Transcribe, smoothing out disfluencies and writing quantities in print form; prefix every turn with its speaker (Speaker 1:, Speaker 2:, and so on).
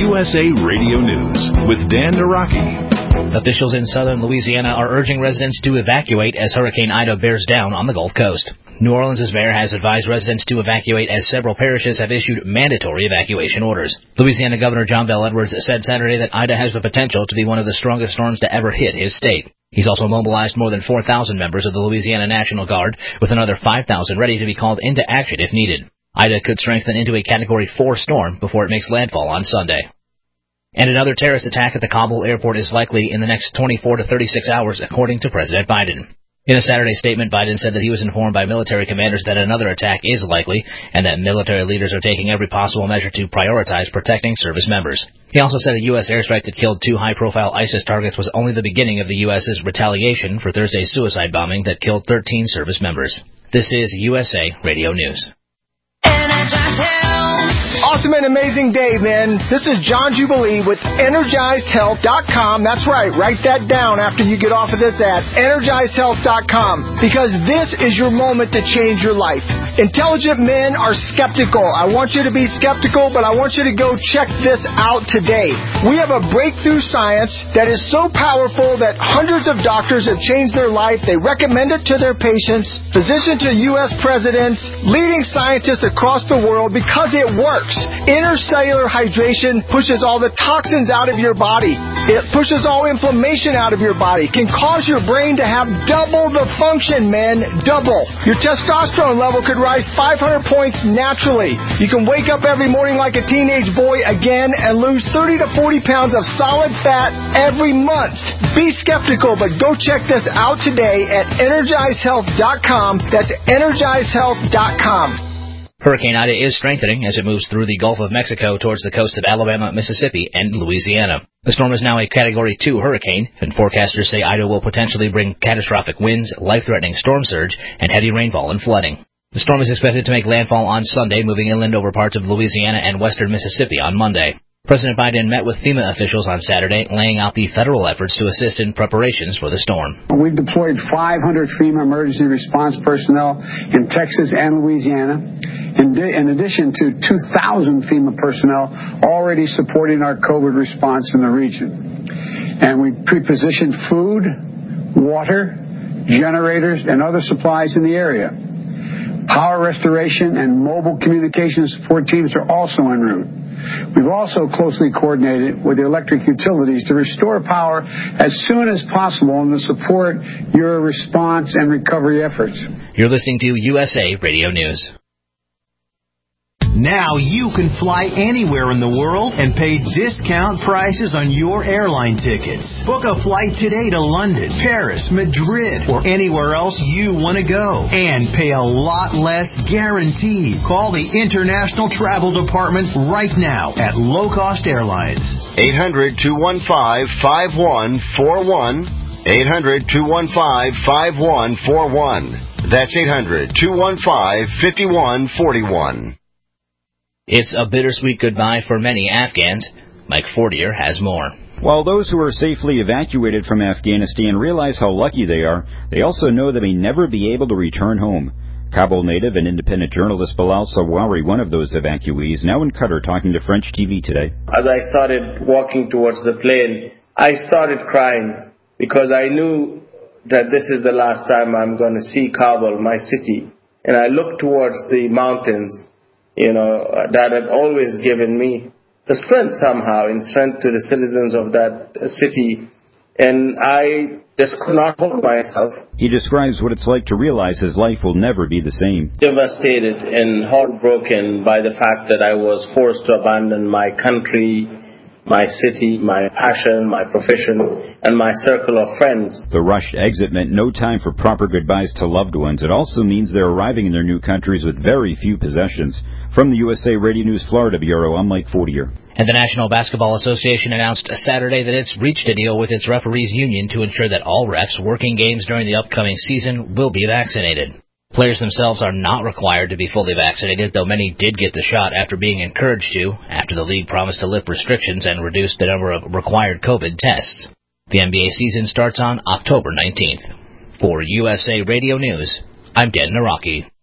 Speaker 1: USA Radio News with Dan Naraki.
Speaker 2: Officials in southern Louisiana are urging residents to evacuate as Hurricane Ida bears down on the Gulf Coast. New Orleans' mayor has advised residents to evacuate as several parishes have issued mandatory evacuation orders. Louisiana Governor John Bel Edwards said Saturday that Ida has the potential to be one of the strongest storms to ever hit his state. He's also mobilized more than 4,000 members of the Louisiana National Guard, with another 5,000 ready to be called into action if needed. Ida could strengthen into a Category 4 storm before it makes landfall on Sunday. And another terrorist attack at the Kabul airport is likely in the next 24 to 36 hours, according to President Biden. In a Saturday statement, Biden said that he was informed by military commanders that another attack is likely and that military leaders are taking every possible measure to prioritize protecting service members. He also said a U.S. airstrike that killed 2 high-profile ISIS targets was only the beginning of the U.S.'s retaliation for Thursday's suicide bombing that killed 13 service members. This is USA Radio News.
Speaker 3: Awesome and amazing day, man. This is John Jubilee with EnergizedHealth.com. That's right. Write that down after you get off of this ad. EnergizedHealth.com. Because this is your moment to change your life. Intelligent men are skeptical. I want you to be skeptical, but I want you to go check this out today. We have a breakthrough science that is so powerful that hundreds of doctors have changed their life. They recommend it to their patients, physicians to U.S. presidents, leading scientists across the world because it works. Intercellular hydration pushes all the toxins out of your body. It pushes all inflammation out of your body. Can cause your brain to have double the function, man. Double. Your testosterone level could rise 500 points naturally. You can wake up every morning like a teenage boy again and lose 30 to 40 pounds of solid fat every month. Be skeptical, but go check this out today at EnergizedHealth.com. That's EnergizedHealth.com.
Speaker 2: Hurricane Ida is strengthening as it moves through the Gulf of Mexico towards the coast of Alabama, Mississippi, and Louisiana. The storm is now a Category 2 hurricane, and forecasters say Ida will potentially bring catastrophic winds, life-threatening storm surge, and heavy rainfall and flooding. The storm is expected to make landfall on Sunday, moving inland over parts of Louisiana and western Mississippi on Monday. President Biden met with FEMA officials on Saturday, laying out the federal efforts to assist in preparations for the storm.
Speaker 4: We've deployed 500 FEMA emergency response personnel in Texas and Louisiana, in addition to 2,000 FEMA personnel already supporting our COVID response in the region. And we pre-positioned food, water, generators, and other supplies in the area. Power restoration and mobile communication support teams are also en route. We've also closely coordinated with the electric utilities to restore power as soon as possible and to support your response and recovery efforts.
Speaker 2: You're listening to USA Radio News.
Speaker 5: Now you can fly anywhere in the world and pay discount prices on your airline tickets. Book a flight today to London, Paris, Madrid, or anywhere else you want to go. And pay a lot less guaranteed. Call the International Travel Department right now at Low Cost Airlines.
Speaker 6: 800-215-5141. 800-215-5141. That's 800-215-5141.
Speaker 2: It's a bittersweet goodbye for many Afghans. Mike Fortier has more.
Speaker 7: While those who are safely evacuated from Afghanistan realize how lucky they are, they also know they may never be able to return home. Kabul native and independent journalist Bilal Sawari, one of those evacuees, now in Qatar talking to French TV today.
Speaker 8: As I started walking towards the plane, I started crying because I knew that this is the last time I'm going to see Kabul, my city. And I looked towards the mountains, that had always given me the strength somehow, in strength to the citizens of that city. And I just could not hold myself.
Speaker 7: He describes what it's like to realize his life will never be the same.
Speaker 8: Devastated and heartbroken by the fact that I was forced to abandon my country, my city, my passion, my profession, and my circle of friends.
Speaker 7: The rushed exit meant no time for proper goodbyes to loved ones. It also means they're arriving in their new countries with very few possessions. From the USA Radio News Florida Bureau, I'm Mike Fortier.
Speaker 2: And the National Basketball Association announced Saturday that it's reached a deal with its referees union to ensure that all refs working games during the upcoming season will be vaccinated. Players themselves are not required to be fully vaccinated, though many did get the shot after being encouraged to, after the league promised to lift restrictions and reduce the number of required COVID tests. The NBA season starts on October 19th. For USA Radio News, I'm Dan Naraki.